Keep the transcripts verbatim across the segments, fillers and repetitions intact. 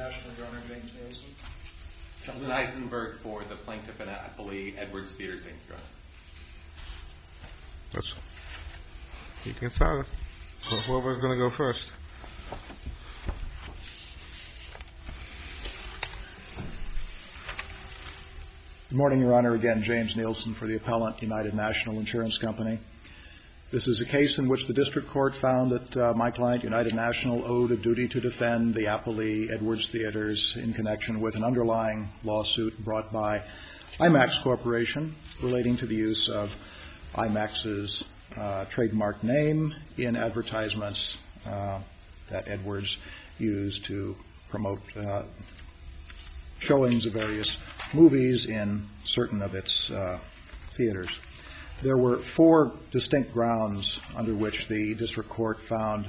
National, Your Honor, James Nielsen. Sheldon Eisenberg for the plaintiff and appellee, Edwards Theaters, Incorporated. Your Honor. That's you can start. Whoever's going to go first. Good morning, Your Honor. Again, James Nielsen for the appellant, United National Insurance Company. This is a case in which the district court found that uh, my client, United National, owed a duty to defend the appellee, Edwards Theaters, in connection with an underlying lawsuit brought by IMAX Corporation relating to the use of IMAX's uh, trademark name in advertisements uh, that Edwards used to promote uh, showings of various movies in certain of its uh, theaters. There were four distinct grounds under which the district court found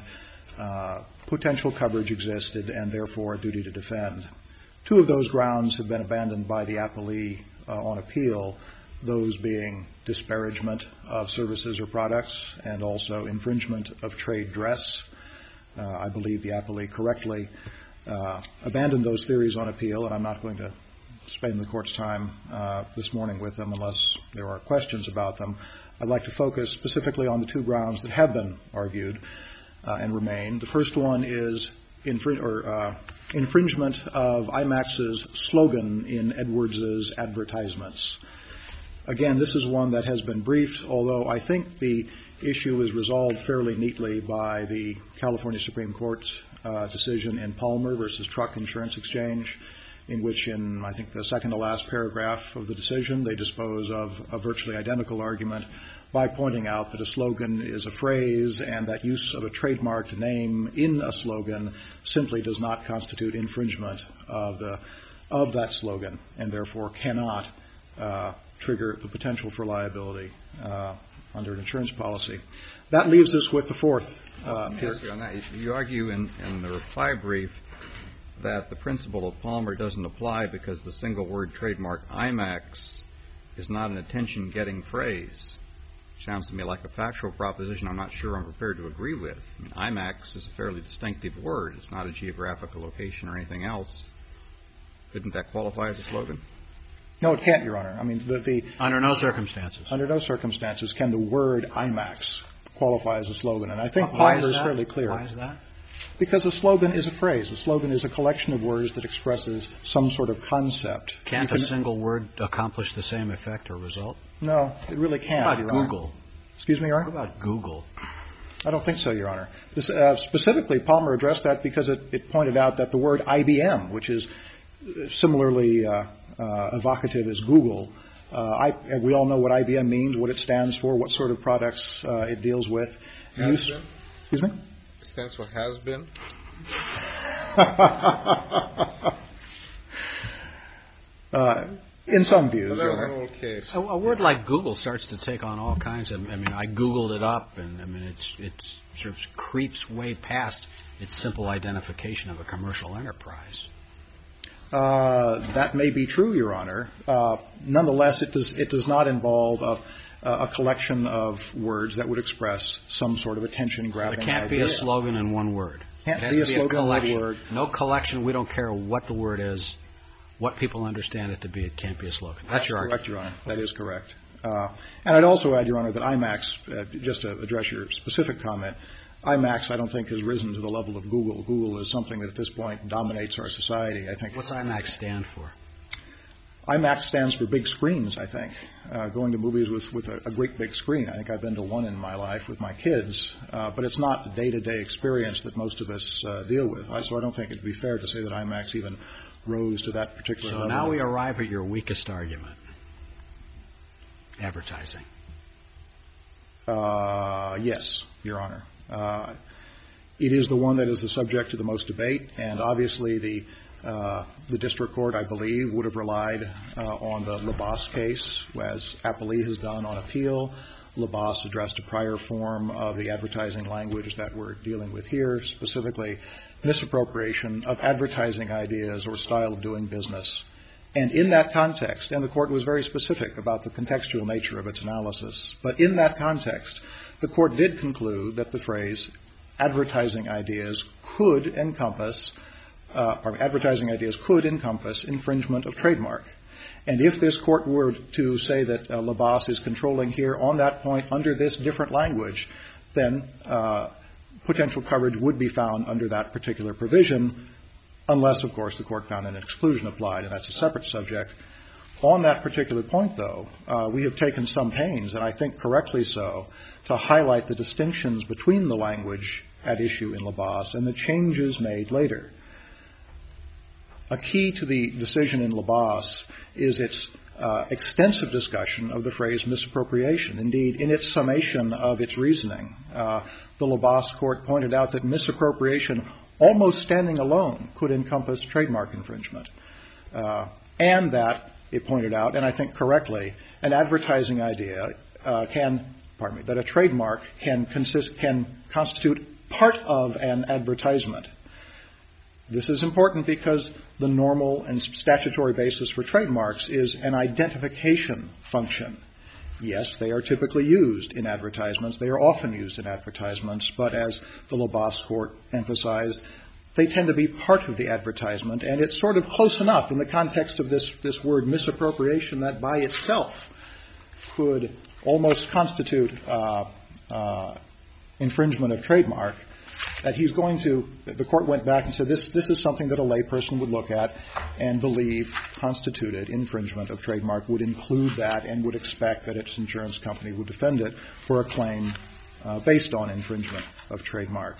uh, potential coverage existed and therefore a duty to defend. Two of those grounds have been abandoned by the appellee uh, on appeal, those being disparagement of services or products and also infringement of trade dress. Uh, I believe the appellee correctly uh, abandoned those theories on appeal, and I'm not going to spend the court's time uh, this morning with them unless there are questions about them. I'd like to focus specifically on the two grounds that have been argued uh, and remain. The first one is infring- or, uh, infringement of IMAX's slogan in Edwards's advertisements. Again, this is one that has been briefed, although I think the issue is resolved fairly neatly by the California Supreme Court's uh, decision in Palmer versus Truck Insurance Exchange, in which in, I think, the second to last paragraph of the decision, they dispose of a virtually identical argument by pointing out that a slogan is a phrase and that use of a trademarked name in a slogan simply does not constitute infringement of the of that slogan and therefore cannot uh, trigger the potential for liability uh, under an insurance policy. That leaves us with the fourth. Uh, yes, you, on that. You argue in, in the reply brief that the principle of Palmer doesn't apply because the single word trademark IMAX is not an attention-getting phrase. Sounds to me like a factual proposition I'm not sure I'm prepared to agree with. I mean, IMAX is a fairly distinctive word. It's not a geographical location or anything else. Couldn't that qualify as a slogan? No, it can't, Your Honor. I mean, the, the under no circumstances. Under no circumstances can the word IMAX qualify as a slogan. And I think Why Palmer is, is fairly clear. Why is that? Because a slogan is a phrase. A slogan is a collection of words that expresses some sort of concept. Can't can, a single word accomplish the same effect or result? No, it really can't. What about Your Google? Honor. Excuse me, Your Honor? What about Google? I don't think so, Your Honor. This, uh, specifically, Palmer addressed that because it, it pointed out that the word I B M, which is similarly uh, uh, evocative as Google, uh, I, we all know what I B M means, what it stands for, what sort of products uh, it deals with. Has Use, been. Excuse me? It stands for has been. uh, in some views. Well, that was an old case. A, a word like Google starts to take on all kinds of. I mean, I Googled it up, and I mean, it's it's sort of creeps way past its simple identification of a commercial enterprise. Uh, that may be true, Your Honor. Uh, nonetheless, it does it does not involve a, a collection of words that would express some sort of attention-grabbing idea. It can't be a slogan in one word. Can't it has be a to be slogan a in one collection. word. No collection. We don't care what the word is, what people understand it to be. It can't be a slogan. That's, That's your correct, argument. Your Honor. That is correct. Uh, and I'd also add, Your Honor, that IMAX, uh, just to address your specific comment, IMAX I don't think has risen to the level of Google. Google is something that at this point dominates our society. I think. What's IMAX stand for? IMAX stands for big screens, I think. Uh, going to movies with, with a, a great big screen. I think I've been to one in my life with my kids, uh, but it's not the day-to-day experience that most of us uh, deal with. I, so I don't think it would be fair to say that IMAX even rose to that particular so level. So now we arrive at your weakest argument. Advertising. Uh, yes, Your Honor. Uh, it is the one that is the subject of the most debate, and obviously the Uh, the district court, I believe, would have relied uh, on the Labas case, as Appellee has done on appeal. Labas addressed a prior form of the advertising language that we're dealing with here, specifically misappropriation of advertising ideas or style of doing business. And in that context, and the court was very specific about the contextual nature of its analysis, but in that context, the court did conclude that the phrase advertising ideas could encompass uh, or advertising ideas could encompass infringement of trademark. And if this court were to say that uh, Labas is controlling here on that point under this different language, then uh, potential coverage would be found under that particular provision, unless, of course, the court found an exclusion applied, and that's a separate subject. On that particular point, though, uh, we have taken some pains, and I think correctly so, to highlight the distinctions between the language at issue in Labas and the changes made later. A key to the decision in Labas is its uh, extensive discussion of the phrase misappropriation. Indeed, in its summation of its reasoning, uh, the Labas court pointed out that misappropriation, almost standing alone, could encompass trademark infringement, uh, and that, it pointed out, and I think correctly, an advertising idea uh, can, pardon me, that a trademark can consist, can constitute part of an advertisement. This is important because the normal and statutory basis for trademarks is an identification function. Yes, they are typically used in advertisements. They are often used in advertisements, but as the Labas court emphasized, they tend to be part of the advertisement, and it's sort of close enough in the context of this, this word misappropriation that by itself could almost constitute uh, uh, infringement of trademark, that he's going to, the court went back and said this, this is something that a layperson would look at and believe constituted infringement of trademark, would include that, and would expect that its insurance company would defend it for a claim uh, based on infringement of trademark.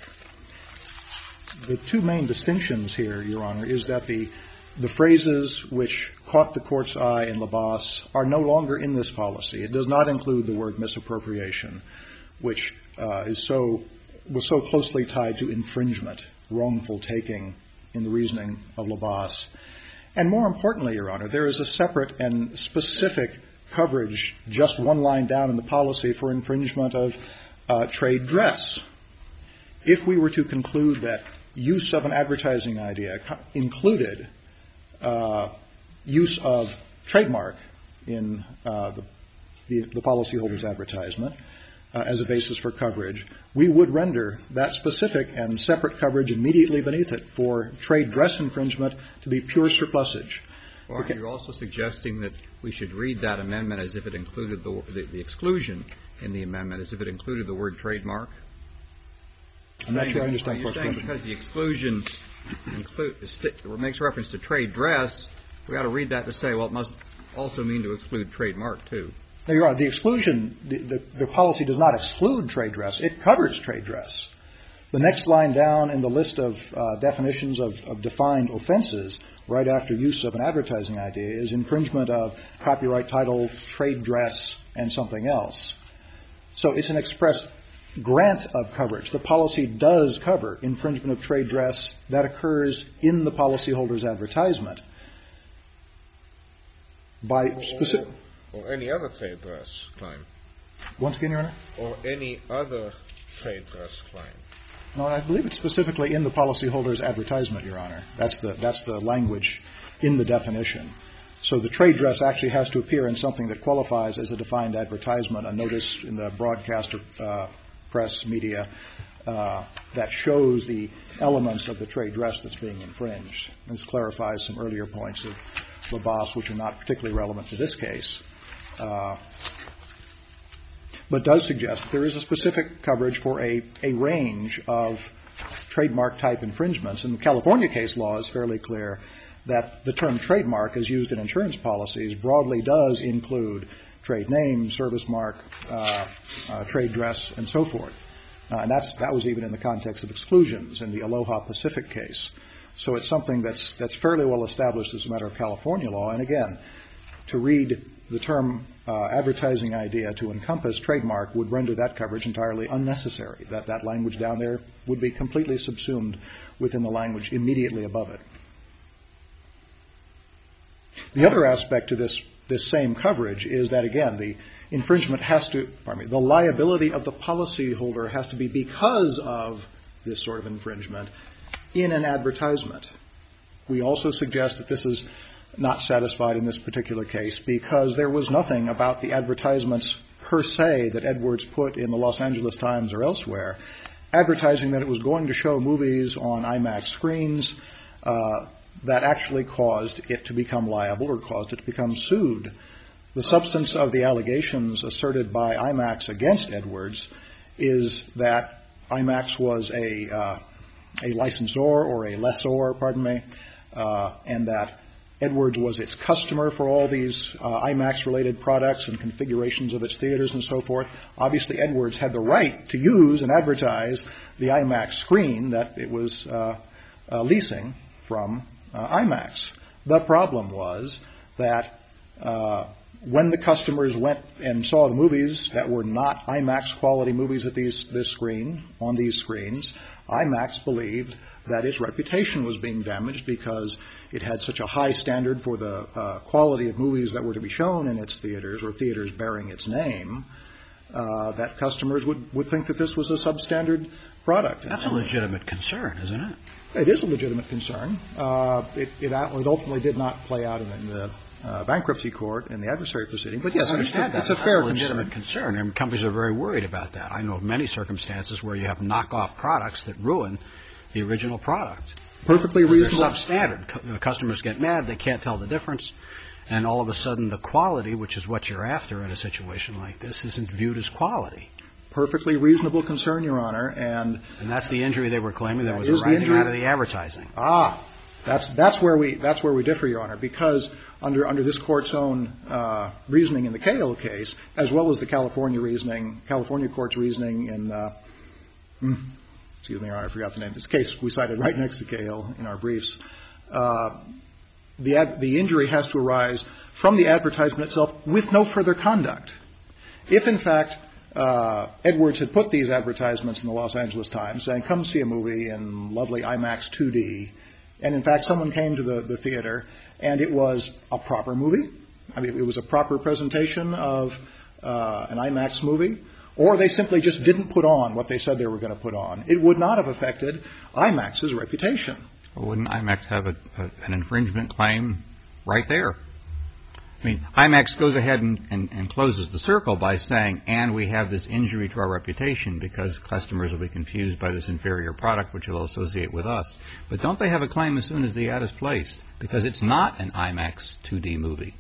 The two main distinctions here, Your Honor, is that the the phrases which caught the court's eye in Labas are no longer in this policy. It does not include the word misappropriation, which uh, is so was so closely tied to infringement, wrongful taking in the reasoning of Labas. And more importantly, Your Honor, there is a separate and specific coverage just one line down in the policy for infringement of uh, trade dress. If we were to conclude that use of an advertising idea co- included uh, use of trademark in uh, the, the, the policyholder's advertisement uh, as a basis for coverage, we would render that specific and separate coverage immediately beneath it for trade dress infringement to be pure surplusage. Well, okay. Are you also suggesting that we should read that amendment as if it included the, the, the exclusion in the amendment as if it included the word trademark? I'm not sure I understand the question. You're saying because the exclusion include, makes reference to trade dress, we ought to read that to say, well, it must also mean to exclude trademark, too. No, Your Honor, the exclusion, the, the, the policy does not exclude trade dress. It covers trade dress. The next line down in the list of uh, definitions of, of defined offenses, right after use of an advertising idea, is infringement of copyright title, trade dress, and something else. So it's an express grant of coverage. The policy does cover infringement of trade dress that occurs in the policyholder's advertisement. By specific, or, or any other trade dress claim. Once again, Your Honor? Or any other trade dress claim. No, I believe it's specifically in the policyholder's advertisement, Your Honor. That's the that's the language in the definition. So the trade dress actually has to appear in something that qualifies as a defined advertisement, a notice in the broadcast or uh, press media uh, that shows the elements of the trade dress that's being infringed. This clarifies some earlier points of Labas, which are not particularly relevant to this case, uh, but does suggest that there is a specific coverage for a, a range of trademark-type infringements. And the California case law is fairly clear that the term trademark, as used in insurance policies, broadly does include trade name, service mark, uh, uh, trade dress, and so forth. Uh, and that's, that was even in the context of exclusions in the Aloha Pacific case. So it's something that's, that's fairly well established as a matter of California law. And again, to read the term uh, advertising idea to encompass trademark would render that coverage entirely unnecessary. That, that language down there would be completely subsumed within the language immediately above it. The other aspect to this this same coverage is that, again, the infringement has to, pardon me, the liability of the policyholder has to be because of this sort of infringement in an advertisement. We also suggest that this is not satisfied in this particular case because there was nothing about the advertisements per se that Edwards put in the Los Angeles Times or elsewhere, advertising that it was going to show movies on IMAX screens, uh, that actually caused it to become liable or caused it to become sued. The substance of the allegations asserted by IMAX against Edwards is that IMAX was a uh, a licensor or a lessor, pardon me, uh, and that Edwards was its customer for all these uh, IMAX-related products and configurations of its theaters and so forth. Obviously, Edwards had the right to use and advertise the IMAX screen that it was uh, uh, leasing from uh, IMAX. The problem was that uh, when the customers went and saw the movies that were not IMAX quality movies at these this screen on these screens, IMAX believed that its reputation was being damaged because it had such a high standard for the uh, quality of movies that were to be shown in its theaters or theaters bearing its name, uh, that customers would, would think that this was a substandard product. That's a legitimate concern, isn't it? It is a legitimate concern. Uh, it, it, it ultimately did not play out in, in the uh, bankruptcy court in the adversary proceeding. But yes, I understand it's, that. it's a fair That's a legitimate concern. concern. And companies are very worried about that. I know of many circumstances where you have knockoff products that ruin the original product. Perfectly reasonable. They're substandard. Customers get mad. They can't tell the difference. And all of a sudden the quality, which is what you're after in a situation like this, isn't viewed as quality. Perfectly reasonable concern, Your Honor. And and that's the injury they were claiming that was is the arising injury. out of the advertising. Ah, that's that's where we that's where we differ, Your Honor, because under under this court's own uh, reasoning in the Cahill case, as well as the California reasoning, California court's reasoning in uh, mm, excuse me, Your Honor, I forgot the name. This case we cited right next to Cahill in our briefs. Uh, the ad, the injury has to arise from the advertisement itself with no further conduct. If in fact uh, Edwards had put these advertisements in the Los Angeles Times saying, "Come see a movie in lovely IMAX two D," and in fact someone came to the, the theater and it was a proper movie, I mean it was a proper presentation of uh, an IMAX movie, or they simply just didn't put on what they said they were going to put on, it would not have affected IMAX's reputation. Well, wouldn't IMAX have a, a, an infringement claim right there? I mean, IMAX goes ahead and, and, and closes the circle by saying, and we have this injury to our reputation because customers will be confused by this inferior product which will associate with us. But don't they have a claim as soon as the ad is placed? Because it's not an IMAX two D movie.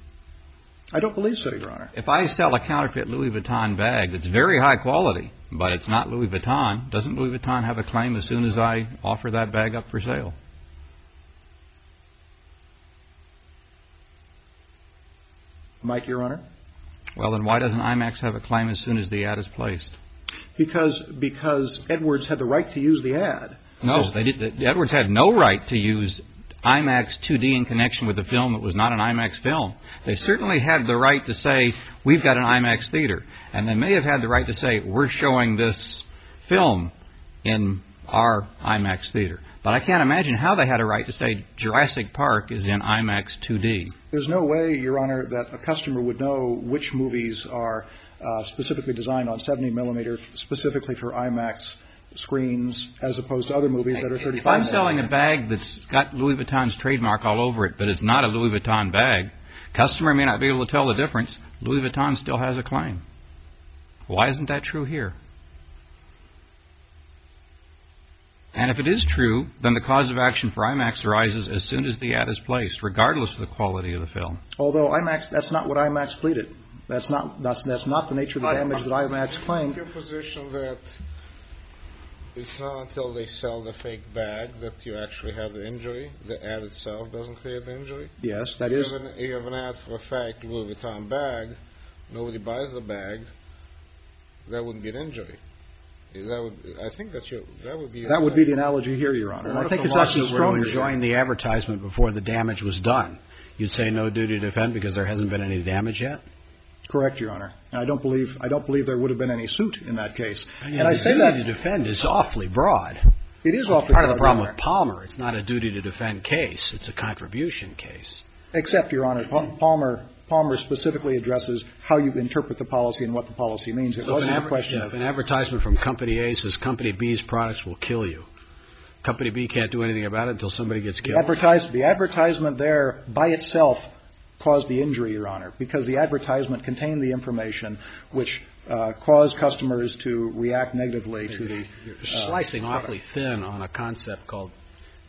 I don't believe so, Your Honor. If I sell a counterfeit Louis Vuitton bag that's very high quality, but it's not Louis Vuitton, doesn't Louis Vuitton have a claim as soon as I offer that bag up for sale? Might, Your Honor? Well, then why doesn't IMAX have a claim as soon as the ad is placed? Because because Edwards had the right to use the ad. No, they did, Edwards had no right to use IMAX two D in connection with a film that was not an IMAX film. They certainly had the right to say, we've got an IMAX theater. And they may have had the right to say, we're showing this film in our IMAX theater. But I can't imagine how they had a right to say Jurassic Park is in IMAX two D. There's no way, Your Honor, that a customer would know which movies are uh, specifically designed on seventy millimeter, specifically for IMAX screens, as opposed to other movies that are thirty-five. If I'm selling a bag that's got Louis Vuitton's trademark all over it, but it's not a Louis Vuitton bag, customer may not be able to tell the difference. Louis Vuitton still has a claim. Why isn't that true here? And if it is true, then the cause of action for IMAX arises as soon as the ad is placed, regardless of the quality of the film. Although IMAX, that's not what IMAX pleaded. That's not that's that's not the nature of the damage that IMAX claimed. Your position that it's not until they sell the fake bag that you actually have the injury. The ad itself doesn't create the injury. Yes, that You is. have, an, you have an ad for a fake Louis Vuitton bag. Nobody buys the bag. That wouldn't be an injury. That would, I think that you, that would be. That would be the analogy here, Your Honor. And I think it's actually stronger. Enjoying the advertisement before the damage was done, you'd say no duty to defend because there hasn't been any damage yet. Correct, Your Honor. And I don't believe I don't believe there would have been any suit in that case. And, and I the say duty that to defend is awfully broad. it is awfully Part of the broad, problem Your with Palmer, it's not a duty to defend case; it's a contribution case. Except, Your Honor, Pa- Palmer Palmer specifically addresses how you interpret the policy and what the policy means. It So wasn't if an a adver- question yeah, of if an advertisement from Company A says Company B's products will kill you, Company B can't do anything about it until somebody gets the, killed. advertise, the advertisement there by itself caused the injury, Your Honor, because the advertisement contained the information which uh, caused customers to react negatively to the. You're uh, slicing awfully thin on a concept called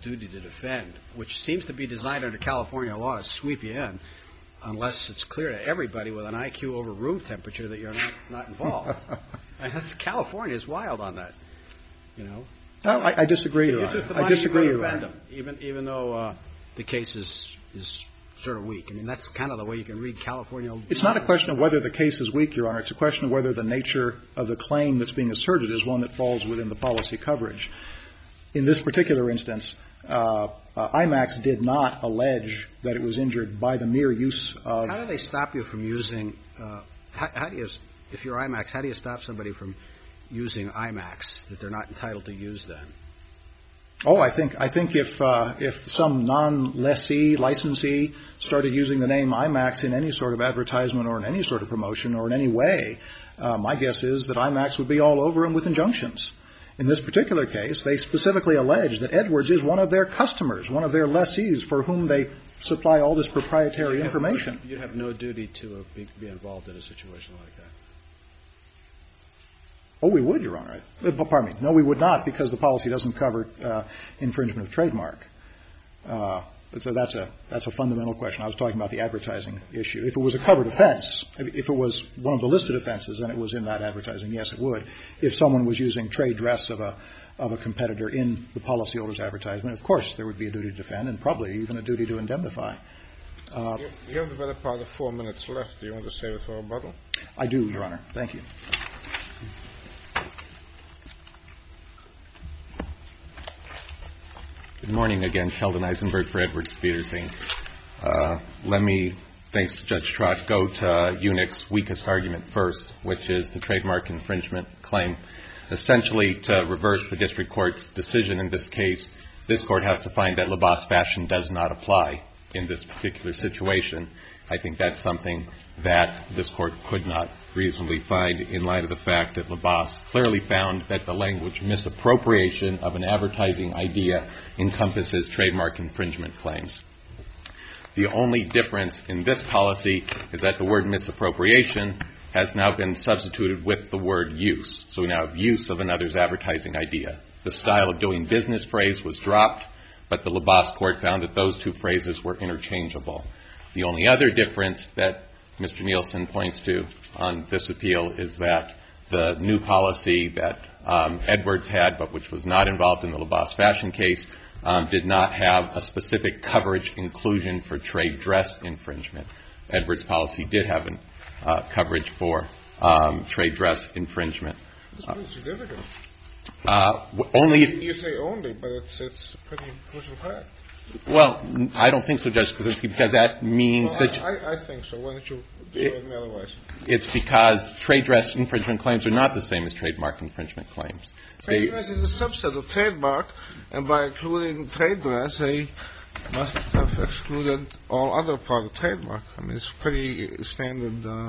duty to defend, which seems to be designed under California law to sweep you in, unless it's clear to everybody with an I Q over room temperature that you're not, not involved. I mean, that's, California is wild on that, you know. No, I, I disagree, Your You Honor. took the I money, disagree, you Your defend Honor. them, even, even though uh, the case is, is sort of weak. I mean, that's kind of the way you can read California. It's not a question of whether the case is weak, Your Honor. It's a question of whether the nature of the claim that's being asserted is one that falls within the policy coverage. In this particular instance, uh, uh, IMAX did not allege that it was injured by the mere use of... How do they stop you from using, uh, how, how do you, if you're IMAX, how do you stop somebody from using IMAX that they're not entitled to use then? Oh, I think I think if uh, if some non-lessee licensee started using the name IMAX in any sort of advertisement or in any sort of promotion or in any way, uh, my guess is that IMAX would be all over him with injunctions. In this particular case, they specifically allege that Edwards is one of their customers, one of their lessees for whom they supply all this proprietary You'd have information. no, you'd have no duty to uh, be, be involved in a situation like that. Oh, we would, Your Honor. Uh, pardon me. No, we would not, because the policy doesn't cover uh, infringement of trademark. Uh, so that's a that's a fundamental question. I was talking about the advertising issue. If it was a covered offense, if it was one of the listed offenses and it was in that advertising, yes, it would. If someone was using trade dress of a of a competitor in the policyholder's advertisement, of course there would be a duty to defend and probably even a duty to indemnify. Uh, You, you have the better part of four minutes left. Do you want to save it for a rebuttal? I do, Your Honor. Thank you. Good morning again. Sheldon Eisenberg for Edwards Theaters, Incorporated. Uh, let me, thanks to Judge Trott, go to uh, Unick's weakest argument first, which is the trademark infringement claim. Essentially, to reverse the district court's decision in this case, this court has to find that LaBosse fashion does not apply in this particular situation. I think that's something that this court could not reasonably find in light of the fact that LaBosse clearly found that the language misappropriation of an advertising idea encompasses trademark infringement claims. The only difference in this policy is that the word misappropriation has now been substituted with the word use. So we now have use of another's advertising idea. The style of doing business phrase was dropped, but the LaBosse court found that those two phrases were interchangeable. The only other difference that Mister Nielsen points to on this appeal is that the new policy that um, Edwards had, but which was not involved in the LaBosse fashion case, um, did not have a specific coverage inclusion for trade dress infringement. Edwards' policy did have an, uh, coverage for um, trade dress infringement. It's pretty significant. Uh, only if, You say only, but it's it's a pretty crucial fact. well, I don't think so, Judge Kaczynski, because that means Well, that I, I think so. Why don't you say me otherwise? it's because trade dress infringement claims are not the same as trademark infringement claims. Trade They, dress is a subset of trademark, and by including trade dress, they must have excluded all other part of trademark. I mean, it's pretty standard, uh,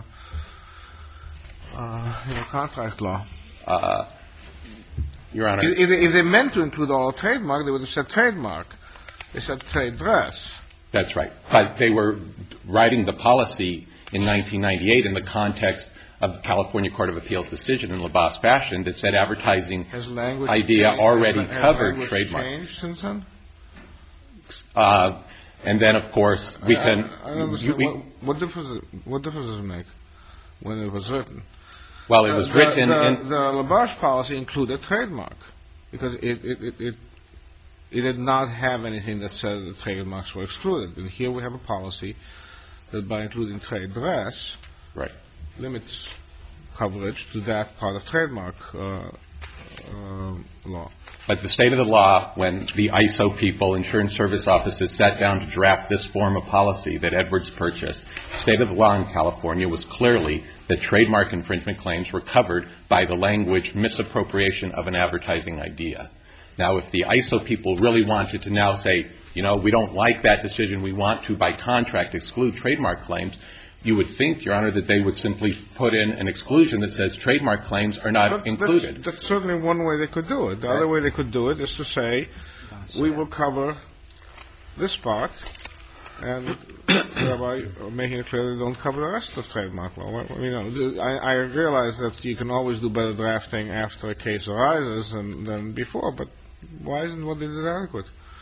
uh, you know, contract law. uh, Your Honor, If, if they meant to include all trademark, they would have said trademark. They said trade dress. that's right. But they were writing the policy in nineteen ninety-eight in the context of the California Court of Appeals decision in LaBosse fashion that said advertising Has language idea changed? already Has covered language trademark. changed since then? Uh, and then, of course, we I, can. I, I don't understand. we- what, what difference? What difference does it make when it was written? well, it was the, written the, in. the LaBosse policy included trademark because it it, it it it did not have anything that said that trademarks were excluded. And here we have a policy that, by including trade dress, Right. limits coverage to that part of trademark uh, uh, law. But the state of the law, when the I S O people, insurance service offices, sat down to draft this form of policy that Edwards purchased, state of the law in California was clearly that trademark infringement claims were covered by the language misappropriation of an advertising idea. Now, if the I S O people really wanted to now say, you know, we don't like that decision, we want to, by contract, exclude trademark claims, you would think, Your Honor, that they would simply put in an exclusion that says trademark claims are not But included. That's, that's certainly one way they could do it. The other way they could do it is to say, we will cover this part, and thereby making it clear they don't cover the rest of trademark law. Well, you know, the, I, I realize that you can always do better drafting after a case arises than, than before, but why isn't what they did adequate?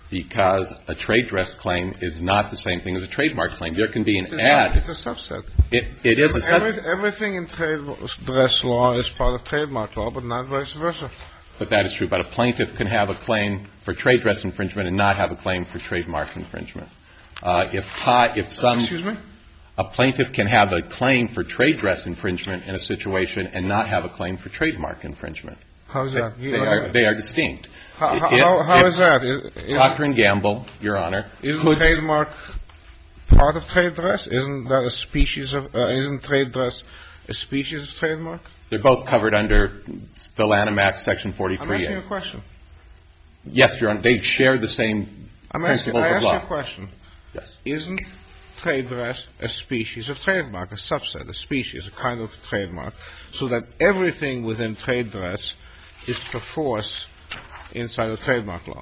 because a trade dress claim is not the same thing as a trademark claim. There can be an It's ad. not, it's a subset. It, it is a Every, subset. everything in trade dress law is part of trademark law, but not vice versa. But that is true. But a plaintiff can have a claim for trade dress infringement and not have a claim for trademark infringement. Uh, if tie, if some Excuse me? a plaintiff can have a claim for trade dress infringement in a situation and not have a claim for trademark infringement. How's that? They are they are distinct. How, how, If- how, how if is that? Is, is, Procter and Gamble, Your Honor, isn't could trademark part of trade dress? Isn't that a species of? Uh, isn't trade dress a species of trademark? they're both covered under the Lanham Act, Section I'm forty-three asking you a A. question. Yes, Your Honor, they share the same I'm asking. principles I of ask you a law. question. Yes. Isn't trade dress a species of trademark, a subset, a species, a kind of trademark, so that everything within trade dress is perforce inside of trademark law?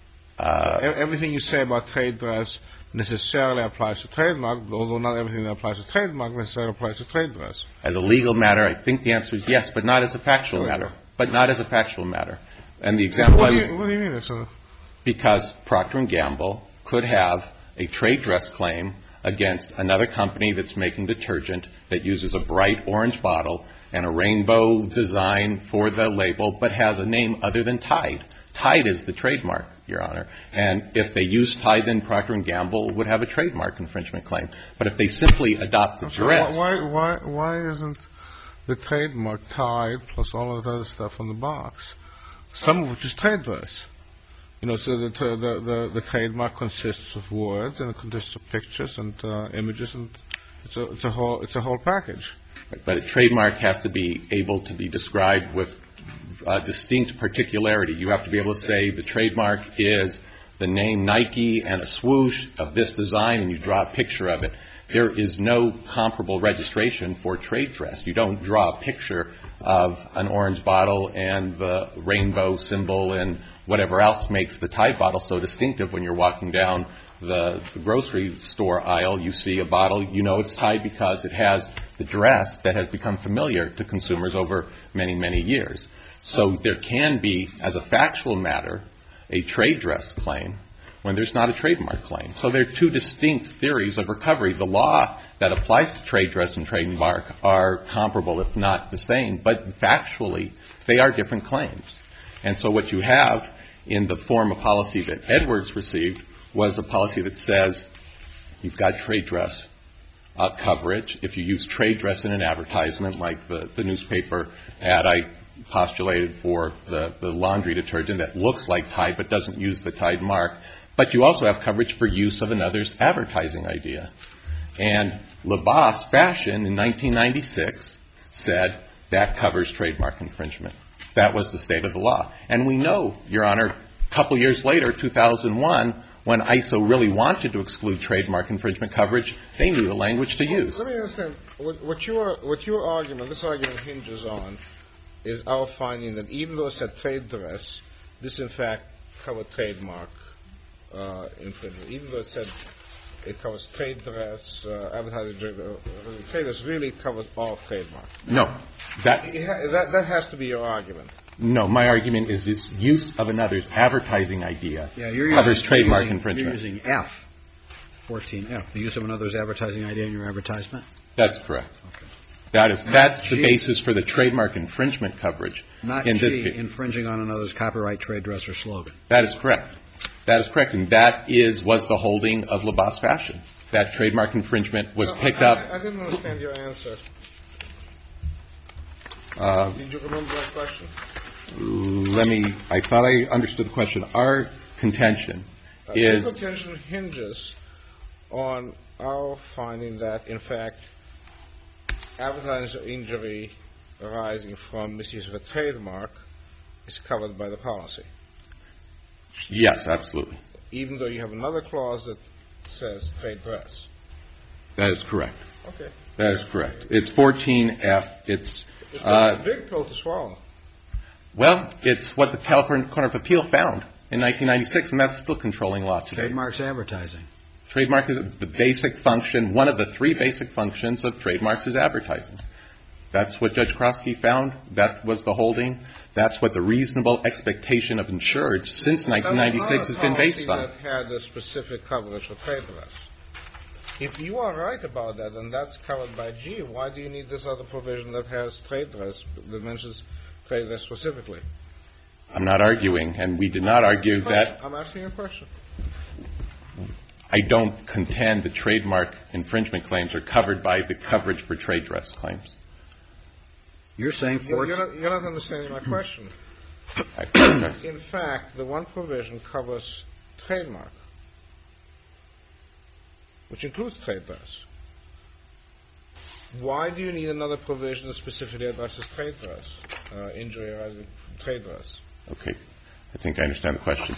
Uh, E- Everything you say about trade dress necessarily applies to trademark, although not everything that applies to trademark necessarily applies to trade dress. As a legal matter, I think the answer is yes, but not as a factual Really? matter. But not as a factual matter. And the example What I do was, you, what do you mean? It's a, because Procter and Gamble could have a trade dress claim against another company that's making detergent that uses a bright orange bottle and a rainbow design for the label, but has a name other than Tide. Tide is the trademark, Your Honor. And if they use Tide, then Procter and Gamble would have a trademark infringement claim. But if they simply adopt the so dress, why, why, why isn't the trademark Tide plus all of the other stuff on the box, some of which is trade dress? You know, so the, the, the, the trademark consists of words and it consists of pictures and uh, images, and it's a, it's a whole it's a whole package. but a trademark has to be able to be described with uh, distinct particularity. You have to be able to say the trademark is the name Nike and a swoosh of this design, and you draw a picture of it. There is no comparable registration for trade dress. You don't draw a picture of an orange bottle and the rainbow symbol and whatever else makes the Tide bottle so distinctive. When you're walking down the, the grocery store aisle, you see a bottle, you know it's Tide because it has the dress that has become familiar to consumers over many, many years. So there can be, as a factual matter, a trade dress claim when there's not a trademark claim. So there are two distinct theories of recovery. The law that applies to trade dress and trademark are comparable, if not the same, but factually they are different claims. And so what you have in the form of policy that Edwards received was a policy that says you've got trade dress uh, coverage. If you use trade dress in an advertisement, like the, the newspaper ad I postulated for the, the laundry detergent that looks like Tide but doesn't use the Tide mark, but you also have coverage for use of another's advertising idea. And LaBasse Fashion in nineteen ninety-six said that covers trademark infringement. That was the state of the law. And we know, Your Honor, a couple years later, two thousand one, when I S O really wanted to exclude trademark infringement coverage, they knew the language to use. Let me understand. What, what, your, what your argument, this argument hinges on, is our finding that even though it said trade dress, this in fact covered trademark uh, infringement. Even though it said it covers trade dress, uh, advertising, uh, trade dress really covers all trademark. No. That, It ha- that, that has to be your argument. no, my argument is this use of another's advertising idea Yeah, you're covers using, trademark you're using, infringement. You're using F, fourteen F, the use of another's advertising idea in your advertisement. That's correct. Okay. That is, that's the G. basis for the trademark infringement coverage. Not in this G, case. infringing on another's copyright, trade dress, or slogan. That is correct. That is correct. And that is, was the holding of LaBasse Fashion. That trademark infringement was No, picked I, up. I, I didn't understand your answer. Uh, Did you remember that question? let me, I thought I understood the question. Our contention Uh, is, Your contention hinges on our finding that, in fact, advertising injury arising from misuse of a trademark is covered by the policy, yes, absolutely. even though you have another clause that says trade dress. That is correct. Okay. That is correct. It's fourteen F. It's, It's uh, a big pill to swallow. well, it's what the California Court of Appeal found in nineteen ninety-six, and that's still controlling law today. Trademarks advertising. Trademark is the basic function, one of the three basic functions of trademarks is advertising. That's what Judge Kroski found. That was the holding. That's what the reasonable expectation of insureds since nineteen ninety-six has been based on. That had a specific coverage for trade dress. If you are right about that, and that's covered by G, why do you need this other provision that has trade dress, that mentions trade dress specifically? I'm not arguing, and we did not argue that. I'm asking a question. I don't contend that trademark infringement claims are covered by the coverage for trade dress claims. You're saying You're, Ford... you're, not, you're not understanding my question. I apologize. In fact, the one provision covers trademark, which includes trade dress. Why do you need another provision that specifically addresses trade dress, uh, injury arising from trade dress? Okay. I think I understand the question.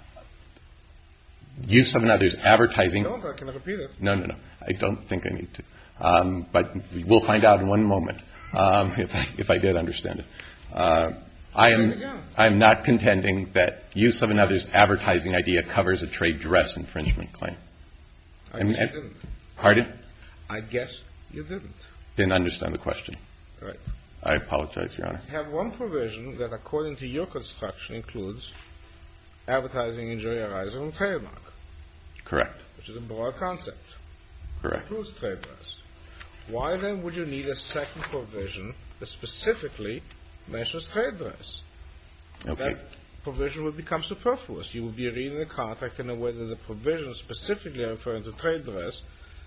Use of another's advertising. No, I can repeat it. No, no, no. I don't think I need to. Um, but we'll find out in one moment um, if, I, if I did understand it. Uh, I am I am not contending that use of another's advertising idea covers a trade dress infringement claim. I And- guess you and- didn't. Pardon? I guess you didn't. Didn't understand the question. Right. I apologize, Your Honor. You have one provision that, according to your construction, includes advertising injury arising from trademark, Correct. which is a broad concept. Correct. Includes trade dress. Why then would you need a second provision that specifically mentions trade dress? Okay. That provision would become superfluous. You would be reading the contract in a way that the provision specifically referring to trade dress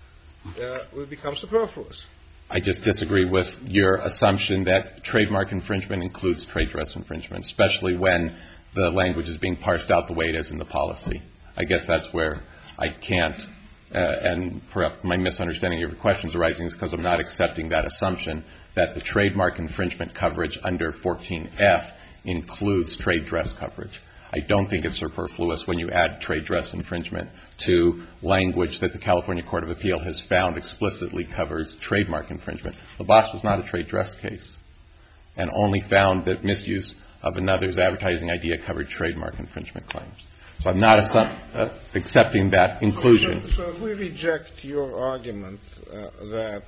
uh, would become superfluous. I just disagree with your assumption that trademark infringement includes trade dress infringement, especially when the language is being parsed out the way it is in the policy. I guess that's where I can't, uh, and perhaps my misunderstanding of your questions arising is because I'm not accepting that assumption that the trademark infringement coverage under fourteen F includes trade dress coverage. I don't think it's superfluous when you add trade dress infringement to language that the California Court of Appeal has found explicitly covers trademark infringement. LaBosse was not a trade dress case and only found that misuse of another's advertising idea covered trademark infringement claims. So I'm not assum- uh, accepting that inclusion. So, so if we reject your argument uh, that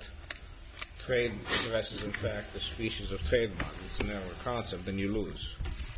trade dress is in fact a species of trademark, it's a narrow concept, then you lose.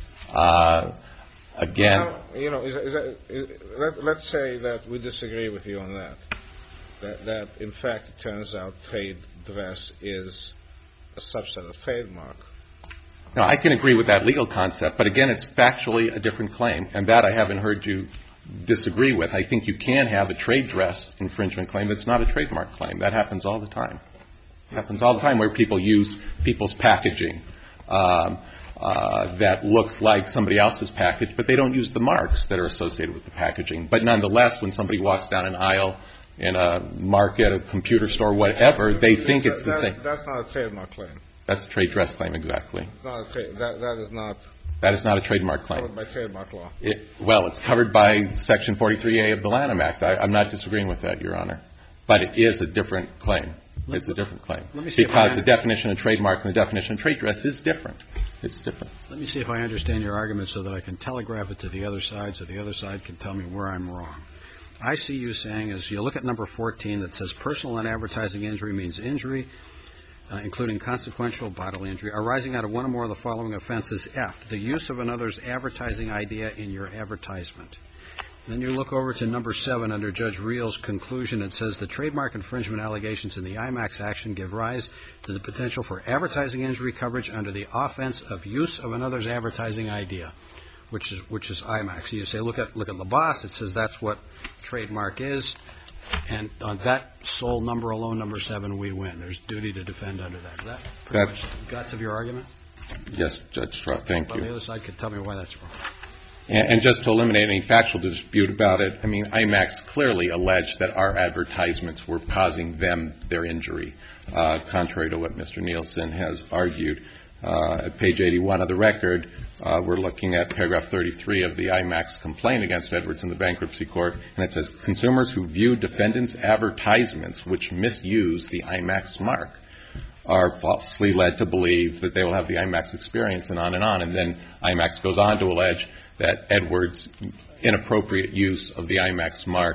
Uh, again, Now, you know, is, is that, is, let, let's say that we disagree with you on that. That, that in fact it turns out trade dress is a subset of trademark. now, I can agree with that legal concept, but again, it's factually a different claim, and that I haven't heard you disagree with. I think you can have a trade dress infringement claim that's not a trademark claim. That happens all the time. It happens all the time where people use people's packaging um, uh, that looks like somebody else's package, but they don't use the marks that are associated with the packaging. But nonetheless, when somebody walks down an aisle in a market, a computer store, whatever, they think it's the That- same. That's not a trademark claim. That's a trade dress claim, exactly. It's not a tra- that, that is not That is not a trademark claim. covered by trademark law. It, well, it's covered by Section forty-three A of the Lanham Act. I, I'm not disagreeing with that, Your Honor. But it is a different claim. It's a different claim. Let me see if I Because can- the definition of trademark and the definition of trade dress is different. It's different. Let me see if I understand your argument so that I can telegraph it to the other side so the other side can tell me where I'm wrong. I see you saying, as you look at number fourteen that says personal and advertising injury means injury, uh, including consequential bodily injury, arising out of one or more of the following offenses. F, the use of another's advertising idea in your advertisement. Then you look over to number seven under Judge Reel's conclusion. It says the trademark infringement allegations in the IMAX action give rise to the potential for advertising injury coverage under the offense of use of another's advertising idea, which is which is IMAX. So you say, look at look at LaBosse. It says that's what trademark is, and on that sole number alone, number seven, we win. There's duty to defend under that. Is that pretty That's- much the guts of your argument? Yes, Judge Strzok, thank Well, the you. other side could tell me why that's wrong. And, and just to eliminate any factual dispute about it, I mean, IMAX clearly alleged that our advertisements were causing them their injury, uh, contrary to what Mister Nielsen has argued. Uh, at page eighty-one of the record, uh, we're looking at paragraph thirty-three of the IMAX complaint against Edwards in the bankruptcy court, and it says, consumers who view defendants' advertisements which misuse the IMAX mark are falsely led to believe that they will have the IMAX experience, and on and on. And then IMAX goes on to allege that Edwards' inappropriate use of the IMAX mark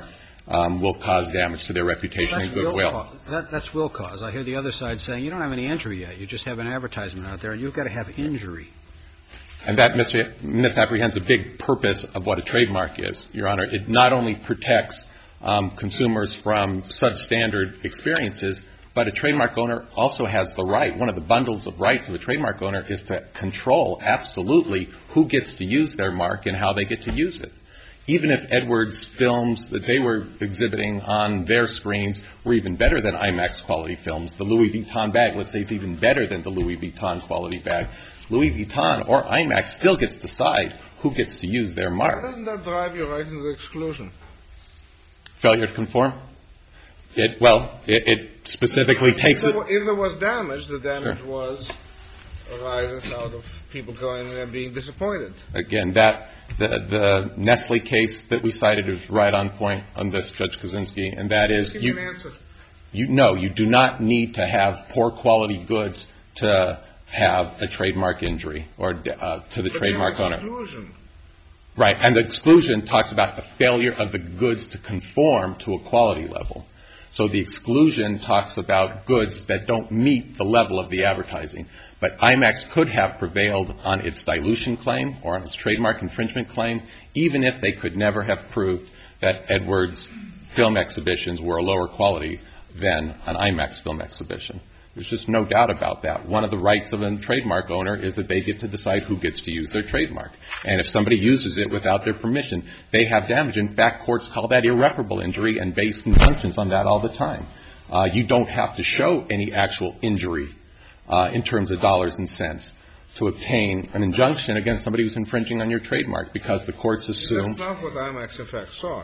um, will cause damage to their reputation That's and goodwill. Will cause. That, that's will cause. I hear the other side saying you don't have any injury yet. You just have an advertisement out there, and you've got to have injury. And that mis- misapprehends a big purpose of what a trademark is, Your Honor. It not only protects um, consumers from substandard experiences, but a trademark owner also has the right. One of the bundles of rights of a trademark owner is to control absolutely who gets to use their mark and how they get to use it. Even if Edwards films that they were exhibiting on their screens were even better than IMAX quality films, the Louis Vuitton bag, let's say, is even better than the Louis Vuitton quality bag, Louis Vuitton or IMAX still gets to decide who gets to use their mark. Doesn't that drive you right into the exclusion? Failure to conform? It, well, it, it specifically takes if it. there, if there was damage, the damage Sure. was arises out of people going in and being disappointed. Again, that the, the Nestle case that we cited is right on point on this, Judge Kaczynski, and that is Give you, me an answer. you no, you do not need to have poor quality goods to have a trademark injury or uh, to the But trademark owner. Exclusion. Right, and the exclusion talks about the failure of the goods to conform to a quality level. So the exclusion talks about goods that don't meet the level of the advertising. But IMAX could have prevailed on its dilution claim or on its trademark infringement claim, even if they could never have proved that Edwards film exhibitions were a lower quality than an IMAX film exhibition. There's just no doubt about that. One of the rights of a trademark owner is that they get to decide who gets to use their trademark. And if somebody uses it without their permission, they have damage. In fact, courts call that irreparable injury and base injunctions on that all the time. Uh, you don't have to show any actual injury uh, in terms of dollars and cents to obtain an injunction against somebody who's infringing on your trademark because the courts assume... That's not what IMAX in fact sought.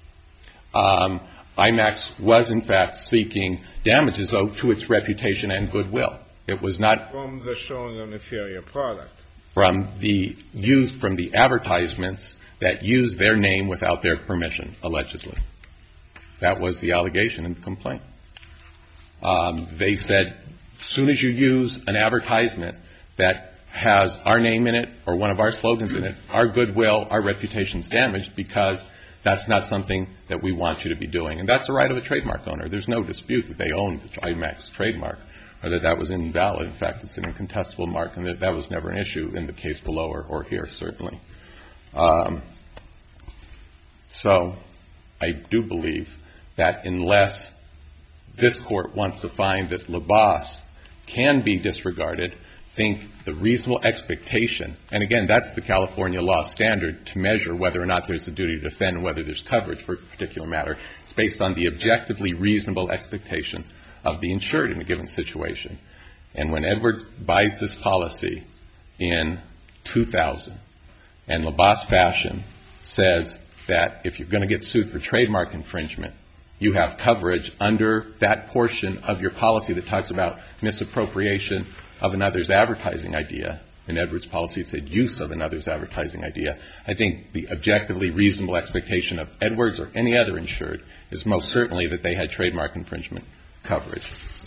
Um, IMAX was, in fact, seeking damages, though, to its reputation and goodwill. It was not From the showing of an inferior product. from the use from the advertisements that used their name without their permission, allegedly. That was the allegation in the complaint. Um, they said, as soon as you use an advertisement that has our name in it or one of our slogans in it, our goodwill, our reputation's damaged because that's not something that we want you to be doing. And that's the right of a trademark owner. There's no dispute that they own the IMAX trademark or that that was invalid. In fact, it's an incontestable mark, and that that was never an issue in the case below or, or here, certainly. Um, so I do believe that unless this Court wants to find that LaBasse can be disregarded, think the reasonable expectation, and again, that's the California law standard to measure whether or not there's a duty to defend and whether there's coverage for a particular matter. It's based on the objectively reasonable expectation of the insured in a given situation. And when Edwards buys this policy in two thousand, and LaBasse Fashion says that if you're going to get sued for trademark infringement, you have coverage under that portion of your policy that talks about misappropriation of another's advertising idea. In Edwards' policy, it said use of another's advertising idea. I think the objectively reasonable expectation of Edwards or any other insured is most certainly that they had trademark infringement coverage.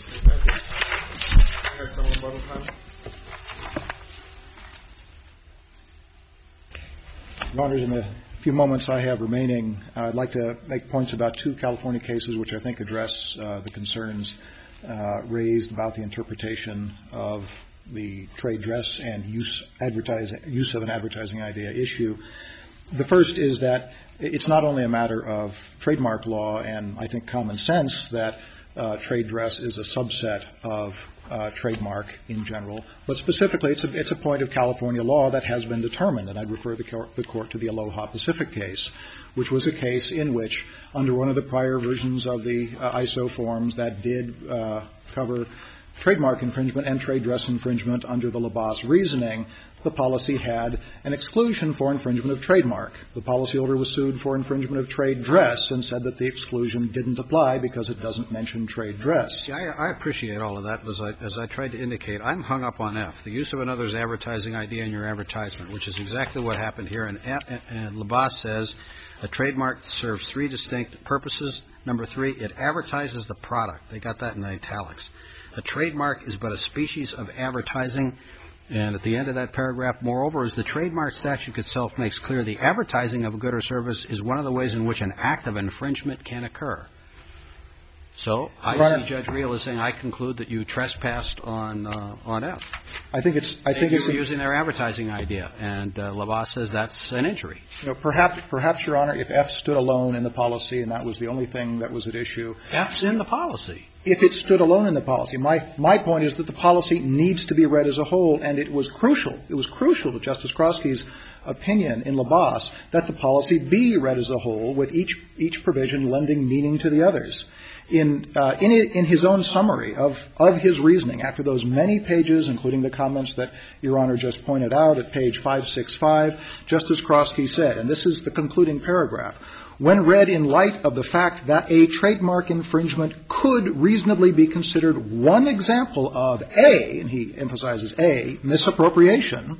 Your Honors, in the few moments I have remaining, uh, I'd like to make points about two California cases which I think address uh, the concerns uh, raised about the interpretation of the trade dress and use advertising use of an advertising idea issue. The first is that it's not only a matter of trademark law and I think common sense that uh, trade dress is a subset of uh, trademark in general, but specifically it's a, it's a point of California law that has been determined, and I'd refer the, cor- the court to the Aloha Pacific case, which was a case in which, under one of the prior versions of the uh, I S O forms that did uh, cover trademark infringement and trade dress infringement under the LaBasse reasoning, the policy had an exclusion for infringement of trademark. The policyholder was sued for infringement of trade dress and said that the exclusion didn't apply because it doesn't mention trade dress. See, I, I appreciate all of that. As I, as I tried to indicate, I'm hung up on F, the use of another's advertising idea in your advertisement, which is exactly what happened here. And, and LaBasse says a trademark serves three distinct purposes. Number three, it advertises the product. They got that in italics. A trademark is but a species of advertising And at the end of that paragraph, moreover, as the trademark statute itself makes clear, the advertising of a good or service is one of the ways in which an act of infringement can occur. So I Your Honor, see Judge Reel as saying, I conclude that you trespassed on uh, on F. I think it's. I think you it's were using their advertising idea, and uh, Labas says that's an injury. You know, perhaps, perhaps, Your Honor, if F stood alone in the policy and that was the only thing that was at issue. F's in the policy. If it stood alone in the policy, my my point is that the policy needs to be read as a whole, and it was crucial. It was crucial to Justice Kroski's opinion in Labas that the policy be read as a whole, with each each provision lending meaning to the others. In, uh, in in his own summary of of his reasoning, after those many pages, including the comments that Your Honor just pointed out at page five sixty-five, Justice Kroski said, and this is the concluding paragraph, when read in light of the fact that a trademark infringement could reasonably be considered one example of A, and he emphasizes A, misappropriation,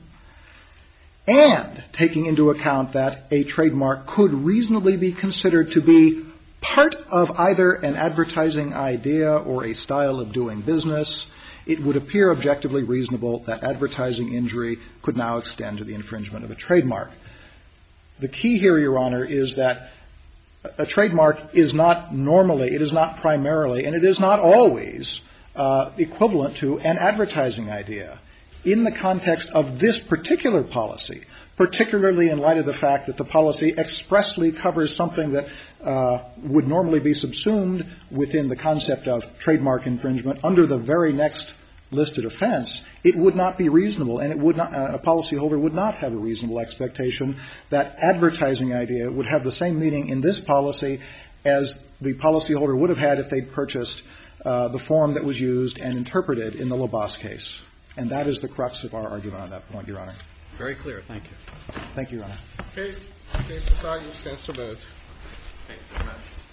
and taking into account that a trademark could reasonably be considered to be part of either an advertising idea or a style of doing business, it would appear objectively reasonable that advertising injury could now extend to the infringement of a trademark. The key here, Your Honor, is that a trademark is not normally, it is not primarily, and it is not always uh, equivalent to an advertising idea. In the context of this particular policy, particularly in light of the fact that the policy expressly covers something that uh, would normally be subsumed within the concept of trademark infringement under the very next listed offense, it would not be reasonable, and it would not, uh, a policyholder would not have a reasonable expectation that advertising idea would have the same meaning in this policy as the policyholder would have had if they'd purchased uh, the form that was used and interpreted in the Labas case. And that is the crux of our argument on that point, Your Honor. Very clear. Thank you. Thank you, Your Honor. Okay. Case is argued. Stands submitted. Thank you very much.